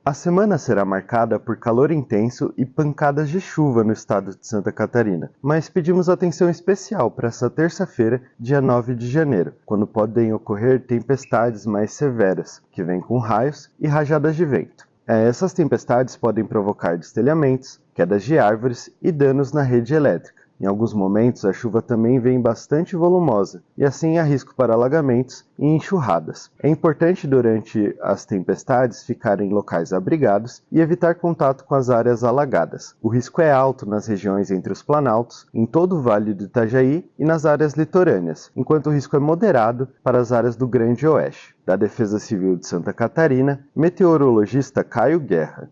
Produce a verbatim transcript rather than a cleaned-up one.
A semana será marcada por calor intenso e pancadas de chuva no estado de Santa Catarina, mas pedimos atenção especial para essa terça-feira, dia nove de janeiro, quando podem ocorrer tempestades mais severas, que vêm com raios e rajadas de vento. Essas tempestades podem provocar destelhamentos, quedas de árvores e danos na rede elétrica. Em alguns momentos, a chuva também vem bastante volumosa, e assim há risco para alagamentos e enxurradas. É importante durante as tempestades ficar em locais abrigados e evitar contato com as áreas alagadas. O risco é alto nas regiões entre os planaltos, em todo o Vale do Itajaí e nas áreas litorâneas, enquanto o risco é moderado para as áreas do Grande Oeste. Da Defesa Civil de Santa Catarina, meteorologista Caio Guerra.